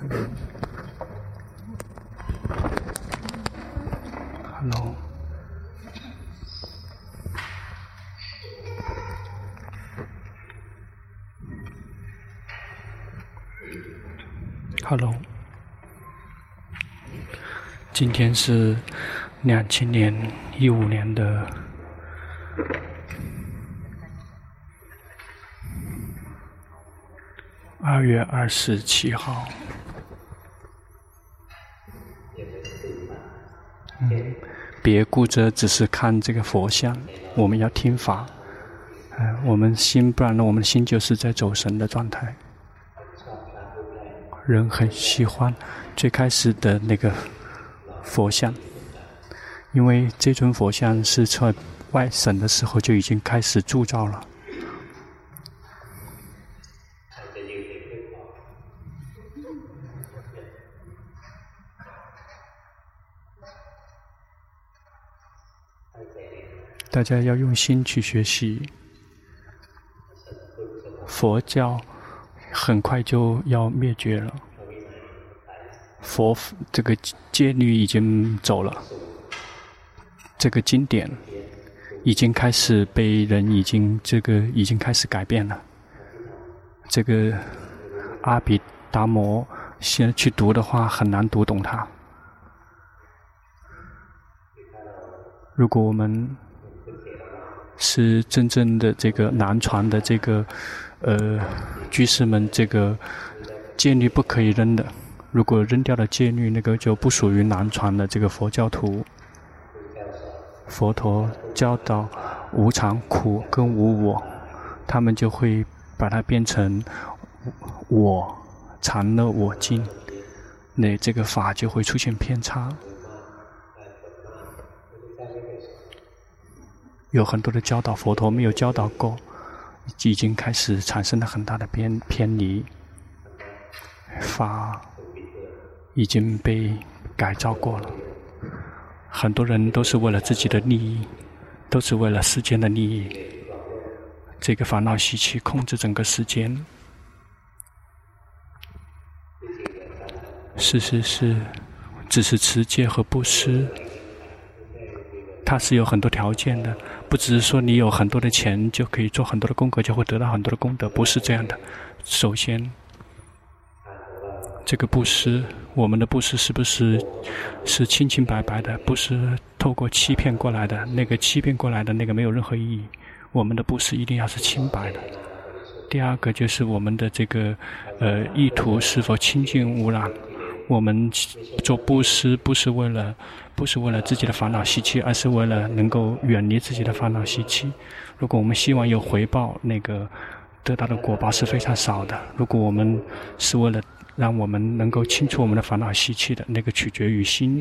Hello. Hello. 今天是2015年的2月27号。别顾着只是看这个佛像，我们要听法。我们心，不然呢，我们心就是在走神的状态。人很喜欢最开始的那个佛像，因为这尊佛像是在外省的时候就已经开始铸造了。大家要用心去学习。佛教很快就要灭绝了，这个戒律已经走了，这个经典已经开始被人已经开始改变了。这个阿毗达摩现在去读的话很难读懂它。如果我们是真正的这个南传的这个居士们，这个戒律不可以扔的。如果扔掉了戒律，那个就不属于南传的这个佛教徒。佛陀教导无常、苦跟无我，他们就会把它变成我常乐我净，那这个法就会出现偏差。有很多的教导佛陀没有教导过，已经开始产生了很大的偏离，法已经被改造过了。很多人都是为了自己的利益，都是为了世间的利益，这个烦恼习气控制整个世间。事实是只是持戒和布施，它是有很多条件的，不只是说你有很多的钱就可以做很多的功课，就会得到很多的功德，不是这样的。首先，这个布施，我们的布施是不是清清白白的，不是透过欺骗过来的，那个欺骗过来的那个没有任何意义。我们的布施一定要是清白的。第二个就是我们的这个意图是否清净无染。我们做布施不是为了自己的烦恼习气，而是为了能够远离自己的烦恼习气。如果我们希望有回报，那个得到的果报是非常少的。如果我们是为了让我们能够清除我们的烦恼习气的，那个取决于心。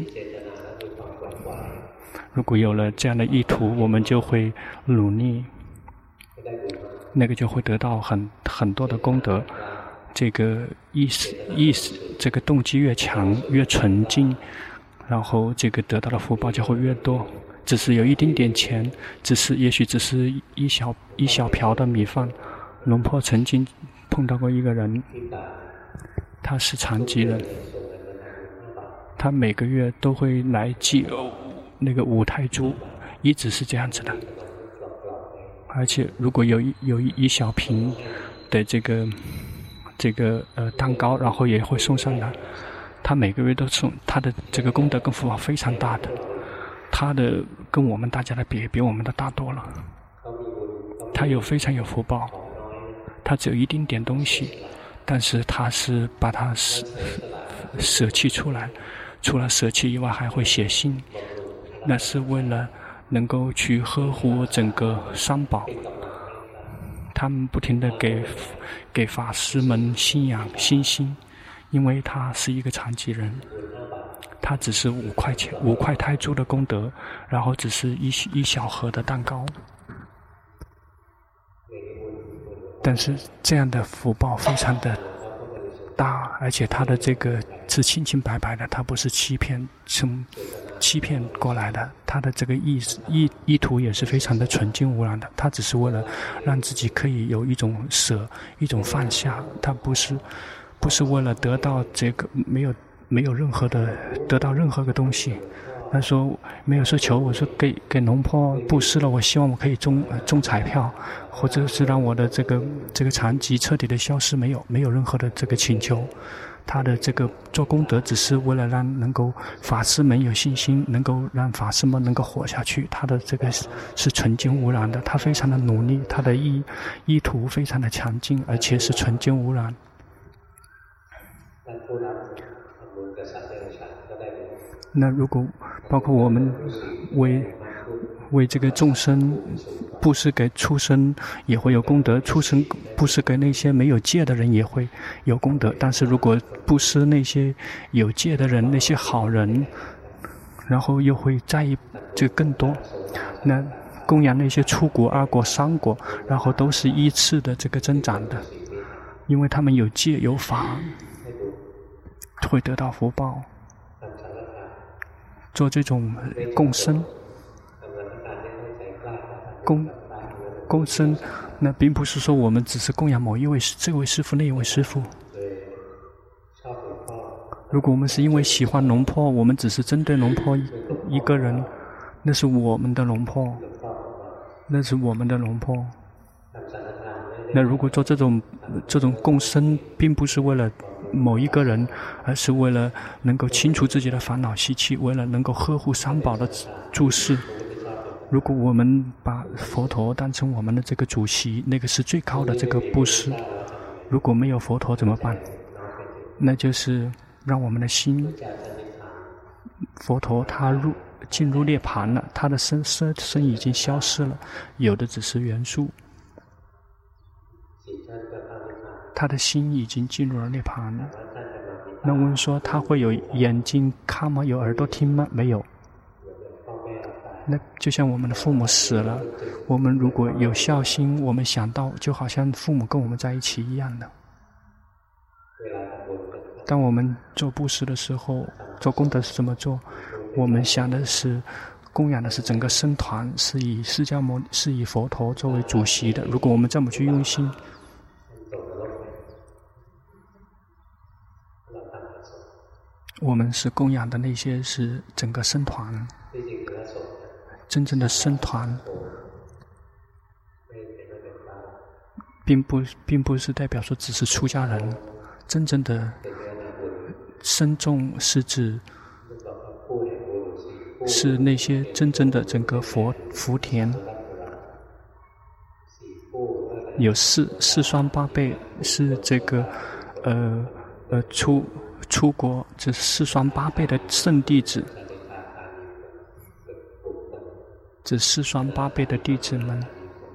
如果有了这样的意图，我们就会努力，那个就会得到很多的功德。这个意识，这个动机越强越纯净，然后这个得到的福报就会越多。只是有一丁点钱，也许只是一小瓢的米饭。龙婆曾经碰到过一个人，他是残疾人，他每个月都会来寄那个5泰铢，一直是这样子的。而且如果有一小瓶的这个蛋糕，然后也会送上来。他每个月都送，他的这个功德跟福报非常大的，他的跟我们大家的比我们的大多了。他非常有福报，他只有一丁点东西，但是他是把它舍弃出来，除了舍弃以外还会写信，那是为了能够去呵护整个三宝。他们不停地给法师们信仰信心，因为他是一个残疾人，他只是5块泰铢的功德，然后只是一小盒的蛋糕。但是这样的福报非常的大，而且他的这个是清清白白的，他不是欺骗过来的，他的这个意图也是非常的纯净无染的，他只是为了让自己可以有一种舍，一种放下，他不不是为了得到这个没有任何的得到任何个东西。他说没有说求我说给龙婆布施了，我希望我可以中彩票，或者是让我的这个残疾彻底的消失，没有任何的这个请求。他的这个做功德只是为了让能够法师们有信心，能够让法师们能够活下去。他的这个是纯净无染的，他非常的努力，他的意图非常的强劲，而且是纯净无染。那如果包括我们为这个众生布施给畜生也会有功德，畜生布施给那些没有戒的人也会有功德。但是如果布施那些有戒的人，那些好人，然后又会在意这个更多。那供养那些初果、二果、三果，然后都是依次的这个增长的，因为他们有戒有法，会得到福报。做这种共生，共生，那并不是说我们只是供养某一位这位师父那一位师父。如果我们是因为喜欢龙婆，我们只是针对龙婆一个人，那是我们的龙婆，那是我们的龙婆。那如果做这种共生，并不是为了某一个人，而是为了能够清除自己的烦恼习气，为了能够呵护三宝的注释。如果我们把佛陀当成我们的这个主席，那个是最高的这个布施。如果没有佛陀怎么办？那就是让我们的心，佛陀他进入涅槃了，他的身已经消失了，有的只是元素。他的心已经进入了涅槃了。那我们说他会有眼睛看吗？有耳朵听吗？没有。那就像我们的父母死了，我们如果有孝心，我们想到就好像父母跟我们在一起一样的。当我们做布施的时候，做功德是怎么做？我们想的是供养的是整个僧团，是以佛陀作为主席的。如果我们这么去用心，我们是供养的那些是整个僧团，真正的僧团，并不是代表说只是出家人，真正的僧众是指是那些真正的整个福田，有四双八辈，是这个出国这四双八辈的圣弟子，这四双八辈的弟子们，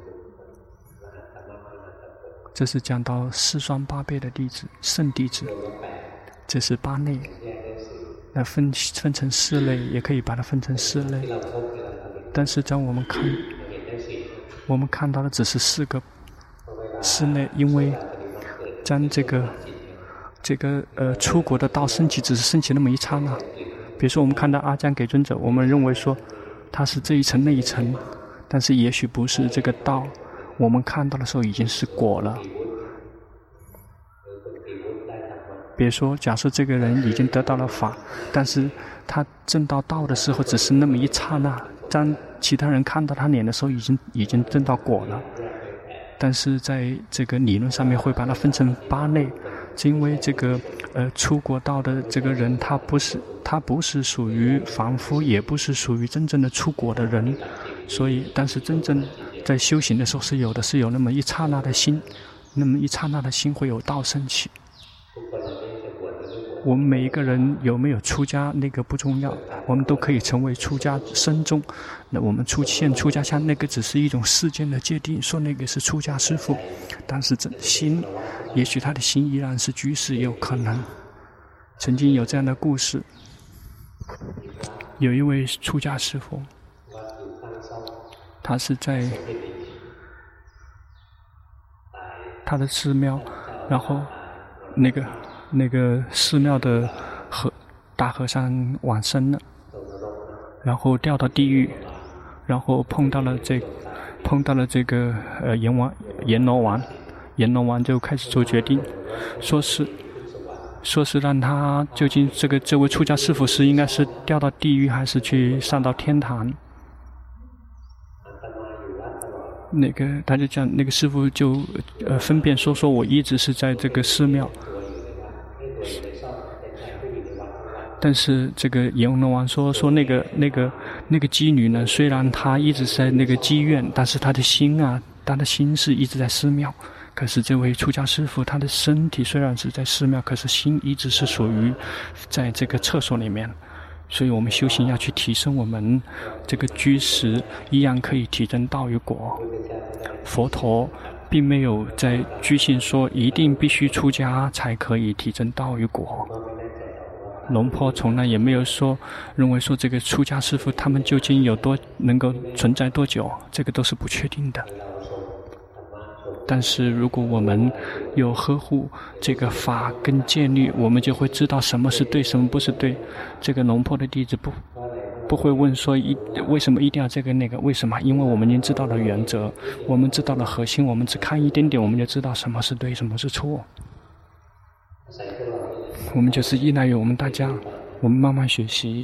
这是讲到四双八辈的弟子圣弟子，这是八类。那分成四类，也可以把它分成四类。但是当我们看到的只是四类，因为将这个出国的道升起只是升起那么一刹那。比如说我们看到阿姜给尊者，我们认为说他是这一层那一层，但是也许不是这个道，我们看到的时候已经是果了。比如说假设这个人已经得到了法，但是他证到道的时候只是那么一刹那，当其他人看到他脸的时候已经证到果了。但是在这个理论上面会把它分成八类，是因为这个出国道的这个人他不是属于凡夫，也不是属于真正的出国的人，所以但是真正在修行的时候是有那么一刹那的心，那么一刹那的心会有道升起。我们每一个人有没有出家那个不重要，我们都可以成为出家僧众。那我们现出家相那个只是一种世间的界定，说那个是出家师父，但是这心，也许他的心依然是居士，也有可能。曾经有这样的故事，有一位出家师父，他是在他的寺庙，然后那个寺庙的大和尚往生了，然后掉到地狱，然后碰到了这个阎罗王就开始做决定，说是说是让他究竟这位出家师父是应该是掉到地狱还是去上到天堂？他就讲那个师父就分辨说我一直是在这个寺庙。但是这个阎罗王说那个妓女呢，虽然她一直在那个妓院，但是她的心是一直在寺庙。可是这位出家师父，他的身体虽然是在寺庙，可是心一直是属于在这个厕所里面。所以我们修行要去提升我们这个居士，一样可以提升道与果。佛陀并没有在拘信说一定必须出家才可以提升道与果。龙婆从来也没有认为说这个出家师父他们究竟能够存在多久，这个都是不确定的。但是如果我们有呵护这个法跟戒律，我们就会知道什么是对，什么不是对。这个龙婆的弟子不会问说为什么一定要这个那个，为什么？因为我们已经知道了原则，我们知道了核心，我们只看一点点，我们就知道什么是对，什么是错。我们就是依赖于我们大家，我们慢慢学习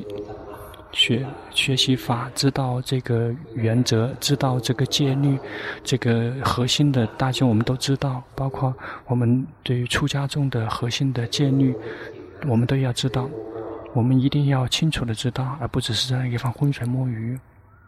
法，知道这个原则，知道这个戒律，这个核心的大经我们都知道，包括我们对于出家众的核心的戒律，我们都要知道，我们一定要清楚的知道，而不只是在那个地方浑水摸鱼。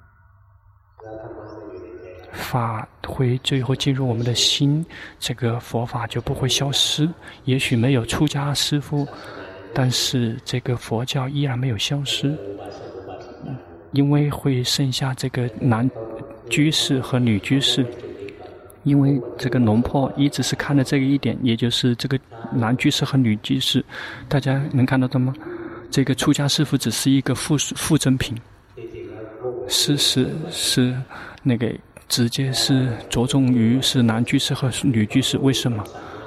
法会最后进入我们的心，这个佛法就不会消失。也许没有出家师父，但是这个佛教依然没有消失。因为会剩下这个男居士和女居士，因为这个龙婆一直是看的这个一点，也就是这个男居士和女居士，大家能看到的吗？这个出家师父只是一个附赠品，是那个直接是着重于是男居士和女居士。为什么？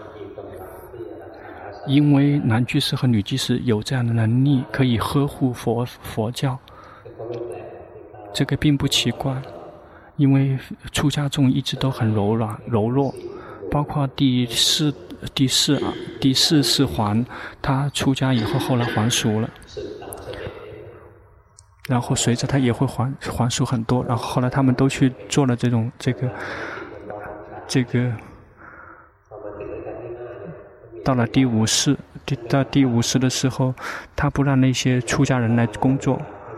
因为男居士和女居士有这样的能力，可以呵护佛教。这个并不奇怪，因为出家众一直都很柔弱，包括第四世还，他出家以后后来还俗了，然后随着他也会还俗很多，然后后来他们都去做了这个到了第五世的时候，他不让那些出家人来工作，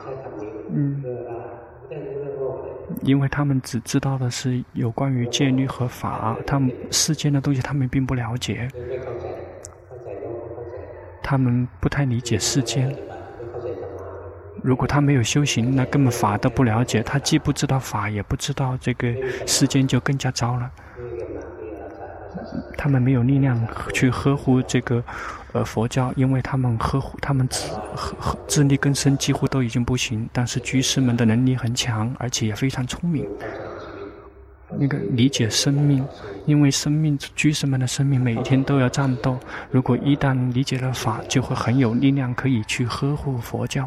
因为他们只知道的是有关于戒律和法，他们世间的东西他们并不了解，他们不太理解世间。如果他没有修行，那根本法都不了解，他既不知道法，也不知道这个世间，就更加糟了。他们没有力量去呵护这个佛教，因为他们自力更生几乎都已经不行，但是居士们的能力很强，而且也非常聪明。那个理解生命，因为居士们的生命每一天都要战斗，如果一旦理解了法，就会很有力量可以去呵护佛教。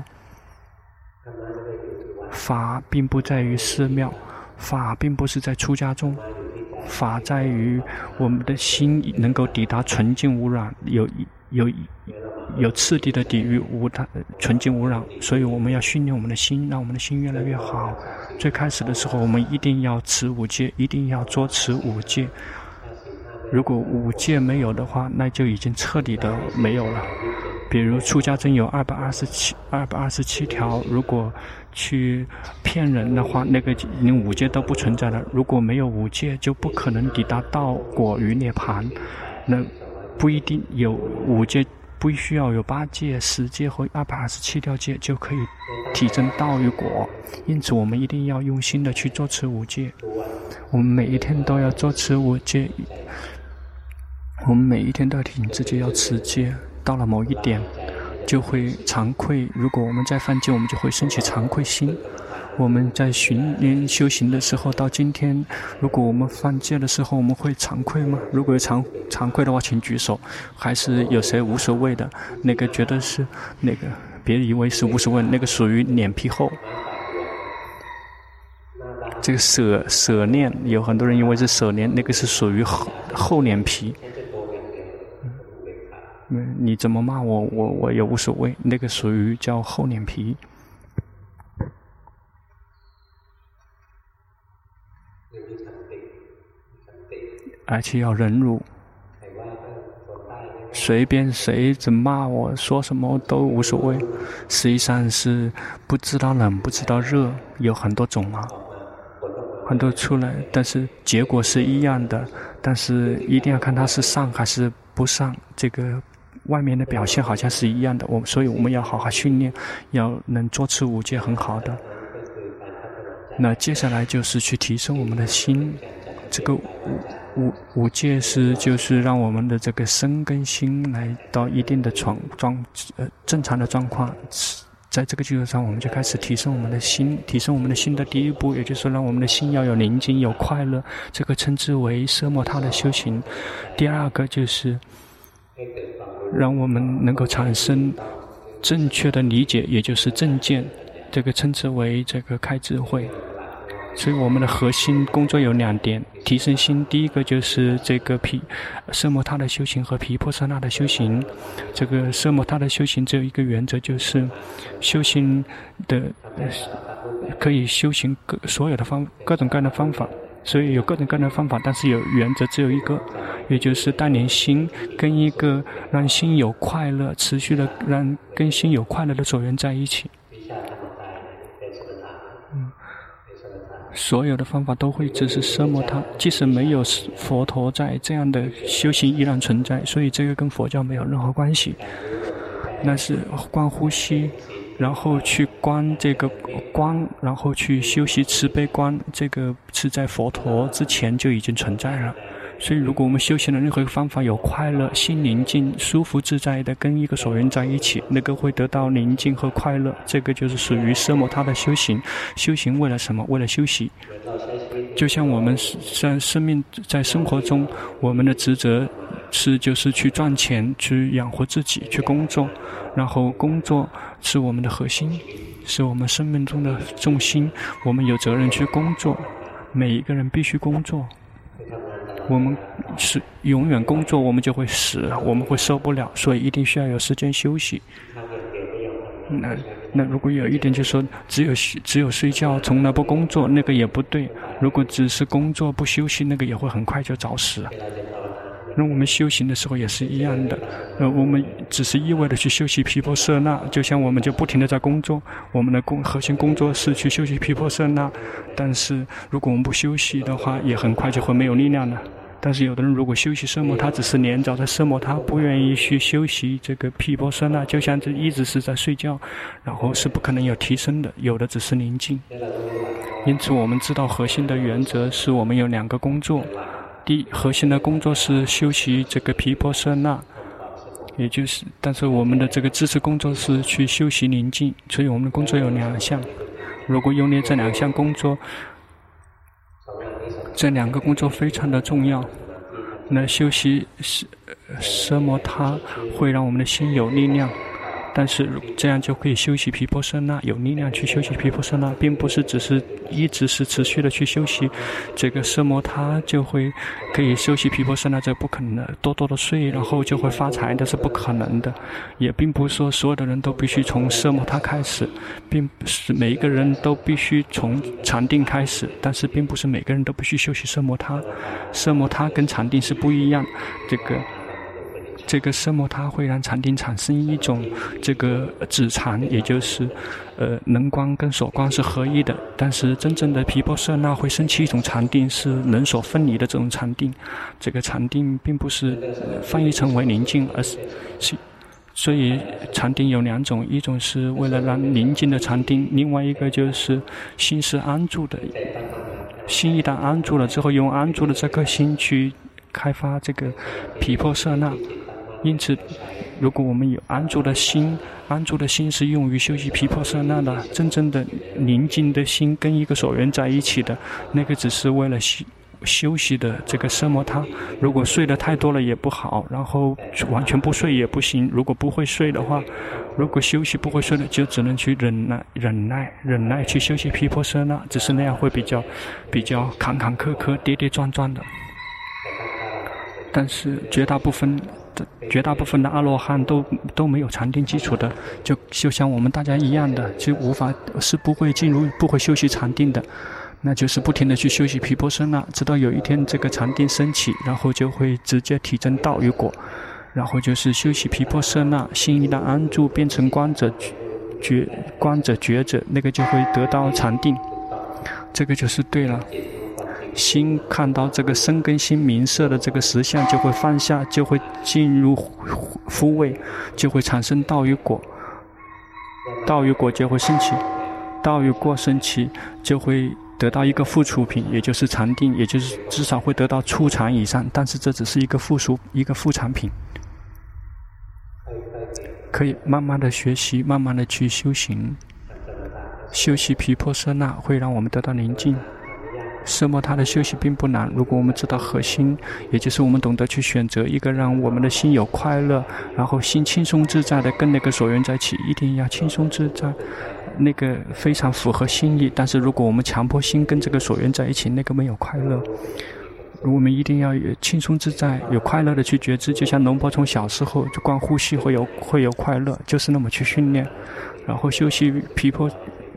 法并不在于寺庙，法并不是在出家众，法在于我们的心能够抵达纯净无染，有次第的抵御纯净无染，所以我们要训练我们的心，让我们的心越来越好。最开始的时候，我们一定要持五戒，一定要多持五戒。如果五戒没有的话，那就已经彻底的没有了。比如出家证有227条，如果去骗人的话，那个连五戒都不存在了。如果没有五戒，就不可能抵达道果与涅槃。那不一定有五戒，不需要有8戒、10戒和227条戒就可以提升道与果。因此我们一定要用心的去做持五戒，我们每一天都要做持五戒，我们每一天都要提醒自己要持戒。到了某一点就会惭愧，如果我们在犯戒，我们就会升起惭愧心。我们在训练修行的时候，到今天，如果我们犯戒的时候，我们会惭愧吗？如果有惭愧的话，请举手。还是有谁无所谓的？那个觉得是那个，别以为是无所谓，那个属于脸皮厚。这个舍念，有很多人以为是舍念，那个是属于厚脸皮。 你怎么骂我，我也无所谓。那个属于叫厚脸皮，而且要忍辱。随便谁怎么骂我，说什么都无所谓。实际上是不知道冷，不知道热，有很多种啊，很多出来，但是结果是一样的。但是一定要看它是上还是不上，这个外面的表现好像是一样的。所以我们要好好训练，要能做持五戒很好的。那接下来就是去提升我们的心，这个五戒就是让我们的这个身跟心来到一定的正常的状况，在这个基础上，我们就开始提升我们的心。提升我们的心的第一步，也就是让我们的心要有宁静、有快乐，这个称之为奢摩他的修行。第二个就是让我们能够产生正确的理解，也就是正见，这个称之为这个开智慧。所以我们的核心工作有2点，提升心。第一个就是这个奢摩他的修行和毗婆舍那的修行。这个奢摩他的修行只有一个原则，就是修行的可以修行所有的各种各样的方法。所以有各种各样的方法，但是有原则只有一个，也就是带领心跟一个让心有快乐，持续的让跟心有快乐的所缘在一起。所有的方法都会只是奢摩他，即使没有佛陀在，这样的修行依然存在，所以这个跟佛教没有任何关系。那是观呼吸，然后去观这个光，然后去修习慈悲观，这个是在佛陀之前就已经存在了。所以如果我们修行的任何一个方法有快乐、心宁静、舒服自在的跟一个所缘在一起，那个会得到宁静和快乐，这个就是属于奢摩他的修行。修行为了什么？为了休息。就像我们在生活中，我们的职责就是去赚钱，去养活自己，去工作，然后工作是我们的核心，是我们生命中的重心，我们有责任去工作，每一个人必须工作。我们是永远工作，我们就会死，我们会受不了，所以一定需要有时间休息。那如果有一点就是说只有睡觉，从来不工作，那个也不对。如果只是工作不休息，那个也会很快就早死。那我们修行的时候也是一样的，我们只是一味的去修习毗婆舍那，就像我们就不停的在工作，我们的核心工作是去修习毗婆舍那，但是如果我们不休息的话，也很快就会没有力量了。但是有的人如果休息奢摩他，只是连着在奢摩他，不愿意去休息这个毗婆舍那，就像这一直是在睡觉，然后是不可能有提升的，有的只是宁静。因此我们知道核心的原则是我们有2个工作，核心的工作是修习这个毗婆舍那，也就是但是我们的这个支持工作是去修习宁静，所以我们的工作有2项。如果用力这2项工作，这2个工作非常的重要。那修习奢摩他会让我们的心有力量，但是这样就可以修习毗婆舍那，有力量去修习毗婆舍那，并不是只是一直是持续的去修习这个奢摩他就会可以修习毗婆舍那，这不可能的。多多的睡然后就会发财，那是不可能的。也并不是说所有的人都必须从奢摩他开始，并不是每一个人都必须从禅定开始，但是并不是每个人都必须修习奢摩他。奢摩他跟禅定是不一样，这个奢摩他会让禅定产生一种这个止禅，也就是能观跟所观是合一的。但是真正的毗婆舍那会升起一种禅定，是能所分离的这种禅定。这个禅定并不是翻译成为宁静，而是所以禅定有2种，一种是为了让宁静的禅定，另外一个就是心是安住的。心一旦安住了之后，用安住的这颗心去开发这个毗婆舍那。因此如果我们有安住的心，安住的心是用于修习毗婆舍那的，真正的宁静的心跟一个所缘在一起的，那个只是为了休息的这个奢摩他。如果睡得太多了也不好，然后完全不睡也不行。如果不会睡的话，如果休息不会睡的，就只能去忍耐去休息毗婆舍那，只是那样会比较坎坎坷坷、跌跌撞撞的。但是绝大部分绝大部分的阿罗汉都没有禅定基础的，就像我们大家一样的，就不会休息禅定的。那就是不停地去休息毗婆舍那，直到有一天这个禅定升起，然后就会直接体证道与果。然后就是休息毗婆舍那，心一旦安住，变成观者觉者，那个就会得到禅定。这个就是对了。心看到这个身根心明色的这个实相，就会放下，就会进入夫位，就会产生道与果。道与果就会升起，道与果升起就会得到一个附属品，也就是禅定，也就是至少会得到初禅以上，但是这只是一个副产品。可以慢慢的学习，慢慢的去修行。修习毗婆舍那会让我们得到宁静。奢摩他的修习并不难，如果我们知道核心，也就是我们懂得去选择一个让我们的心有快乐，然后心轻松自在的跟那个所缘在一起，一定要轻松自在，那个非常符合心意。但是如果我们强迫心跟这个所缘在一起，那个没有快乐。我们一定要轻松自在，有快乐的去觉知，就像龙婆从小时候就光呼吸会有快乐，就是那么去训练，然后休息毗婆。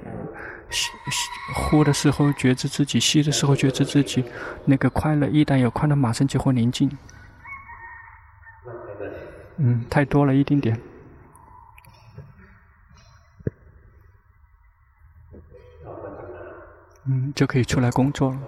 呼的时候觉知自己，吸的时候觉知自己，那个快乐一旦有快乐，马上就会宁静。太多了一丁点。就可以出来工作了，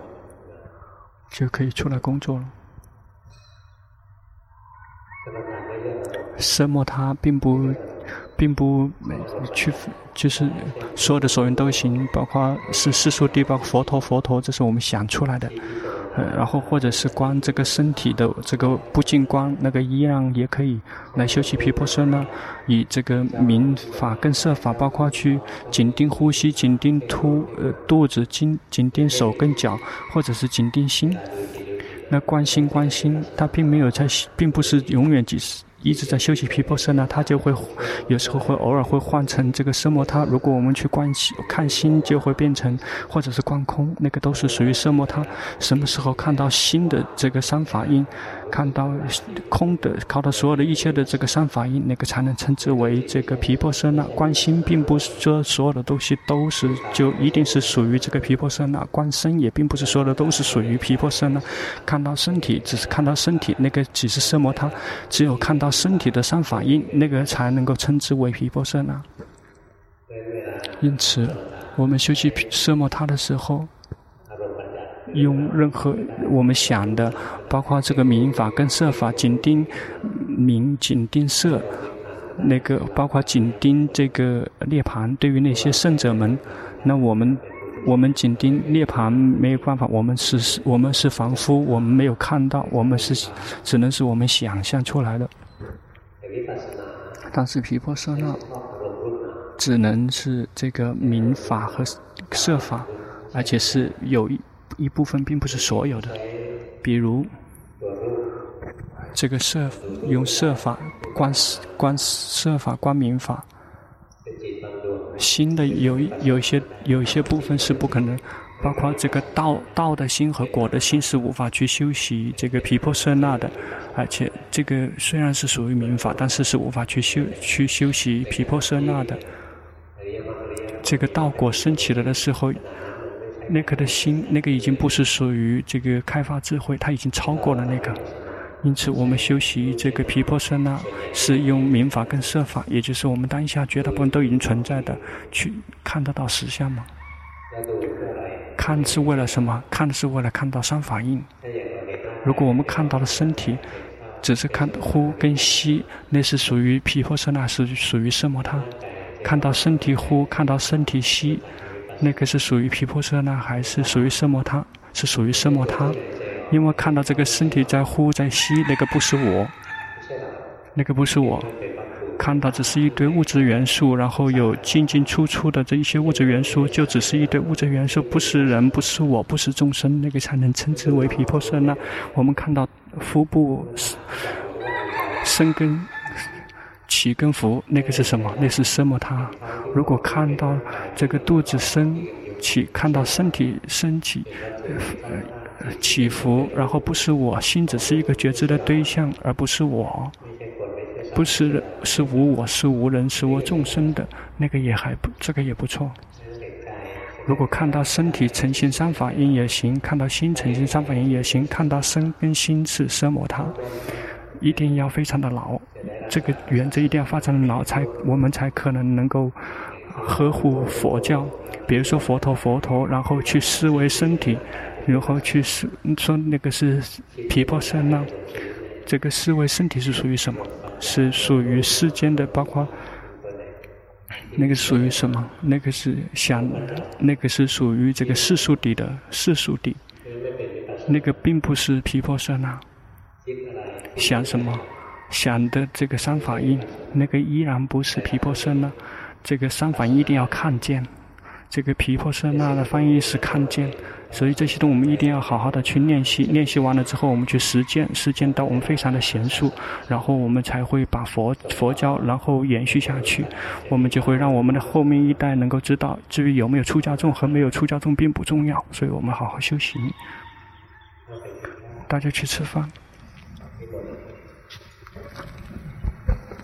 奢摩他并不去，就是所有的所缘都行，包括是世俗谛，包括佛陀，这是我们想出来的。然后或者是观这个身体的这个不净观，那个一样也可以来修习毗婆舍那，以这个明法跟色法，包括去紧盯呼吸，紧盯肚子，紧盯手跟脚，或者是紧盯心。那观心，它并不是永远一直在休息毗婆舍那，它就会有时候会偶尔会换成这个奢摩他。如果我们去看心，就会变成或者是观空，那个都是属于奢摩他。什么时候看到心的这个三法印，看到空的，看到所有的一切的这个三法印，那个才能称之为这个毗婆舍那。观心并不是说所有的东西就一定是属于这个毗婆舍那，观身也并不是所有的都是属于毗婆舍那。看到身体，只是看到身体，那个只是奢摩他。只有看到身体的三法印，那个才能够称之为毗婆舍那。因此我们修习奢摩他的时候，用任何我们想的，包括这个明法跟色法，紧盯明，紧盯色，那个包括紧盯这个涅槃。对于那些圣者们，那我们紧盯涅槃没有办法，我们是凡夫，我们没有看到，只能是我们想象出来的。但是毗婆舍那只能是这个明法和色法，而且是有一部分，并不是所有的。比如这个用色法观色法，观明法。心的有一些部分是不可能，包括这个道的心和果的心是无法去修习这个毗婆舍那的，而且这个虽然是属于明法，但是无法去修习毗婆舍那的。这个道果升起来的时候，那个的心，那个已经不是属于这个开发智慧，它已经超过了那个。因此我们修习这个毗婆舍那是用明法跟色法，也就是我们当下绝大部分都已经存在的，去看得到实相吗？看是为了什么？看是为了看到三法印。如果我们看到了身体，只是看呼跟吸，那是属于毗婆舍那，是属于奢摩他。看到身体呼，看到身体吸，那个是属于毗婆舍那还是属于奢摩他？是属于奢摩他。因为看到这个身体在呼在吸，那个不是我，看到只是一堆物质元素，然后有进进出出的这一些物质元素，就只是一堆物质元素，不是人，不是我，不是众生，那个才能称之为毗婆舍那。我们看到腹部身根起跟伏，那个是什么？那是奢摩他。如果看到这个肚子升起，看到身体升起， 起伏，然后不是我，心只是一个觉知的对象，而不是我，不是无我，是无人，是无众生的，那个也还不，这个也不错。如果看到身体呈现三法印也行，看到心呈现三法印也行，看到身跟心是奢摩他，一定要非常的牢，这个原则一定要发展的牢，我们才可能够呵护佛教。比如说佛陀，然后去思维身体，然后去说那个是毗婆舍那，这个思维身体是属于什么？是属于世间的，包括那个属于什么？那个是那个是属于这个世俗谛的世俗谛，那个并不是毗婆舍那。想什么？想的这个三法印，那个依然不是毗婆舍那。这个三法印一定要看见。这个毗婆舍那的翻译是看见，所以这些东西我们一定要好好的去练习，练习完了之后我们去实践到我们非常的娴熟，然后我们才会把佛教然后延续下去，我们就会让我们的后面一代能够知道，至于有没有出家众和没有出家众并不重要，所以我们好好修行。大家去吃饭。